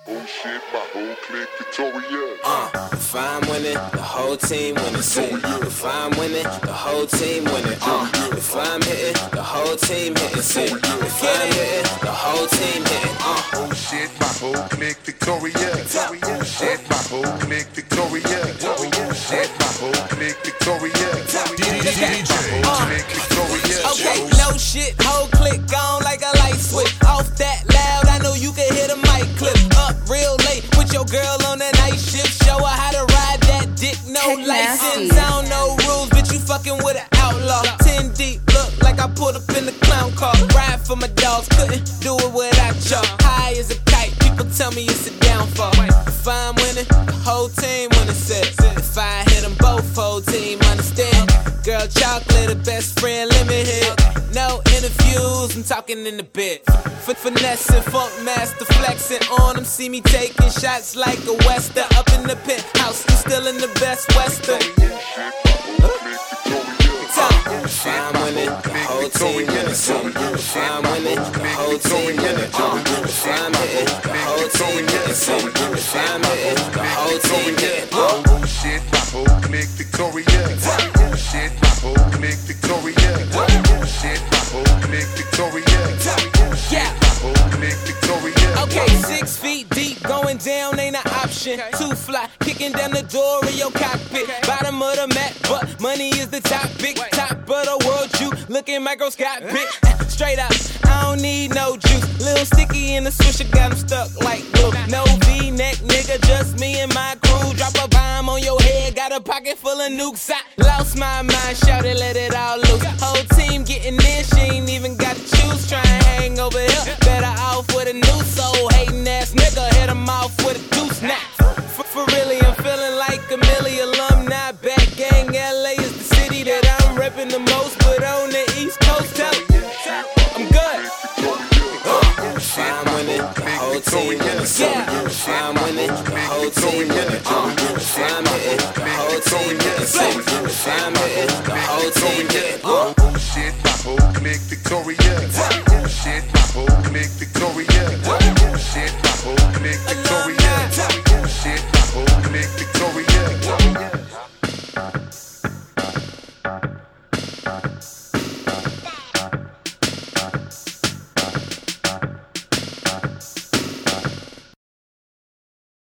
Oh shit, my whole clique victorious. If I'm winning, the whole team winning. Say, if I'm winning, the whole team winning. If I'm hitting, the whole team hitting. Say, if I'm hitting, the whole team hitting. Oh shit, my whole clique victorious. Oh shit, my whole clique victorious. Oh shit, my whole clique victorious. Okay, no shit, whole click on like a light switch. Off that loud, I know you can hear the mic clip. Up real late with your girl on that night shift. Show her how to ride that dick, no license. I don't know rules, bitch, you fucking with an outlaw. 10 deep, look like I pulled up in the clown car. Ride for my dogs, couldn't do it without y'all. High as a kite, people tell me it's a downfall. If I'm winning, the whole team winning set. If I hit them both, whole team understand. Girl chocolate, the best friend, let me hit. No interviews, I'm talking in the bit. Finessing, funk master, flexing on them. See me taking shots like a wester. Up in the penthouse, I'm still in the best western. If I'm winning, the whole team winning. If I'm winning, the whole team winning. If I'm hitting, the whole team hitting. If I'm hitting, the whole team hitting. Oh shit, my whole clique victorious. Oh shit, my whole clique victorious. Oh shit, my whole clique victorious. Yeah. My whole clique victorious. Okay, 6 feet deep, going down ain't an option. Too fly, kicking down the door of your cockpit. Bottom of the map, but money is the topic. Top of the world, you looking microscopic. Straight up, I don't need no juice. Little sticky in the swisher, got him stuck like glue. No V-neck, nigga, just me and my crew. Drop a bomb on your head, got a pocket full of nukes. I lost my mind, shouted, let it all loose. Whole team getting in, she ain't even got to choose. Try and hang over here, better off with a new soul. Hating ass nigga, hit him off with a deuce now. For really, I'm feeling like a Millie alumni. Back gang, LA is the city that I'm repping the most. But on the East Coast, I'm good. If I'm winning, the whole team winning. If I'm winning, the whole team winning. If I'm hitting, the whole team hitting. If I'm hitting, the whole team hitting. Oh shit,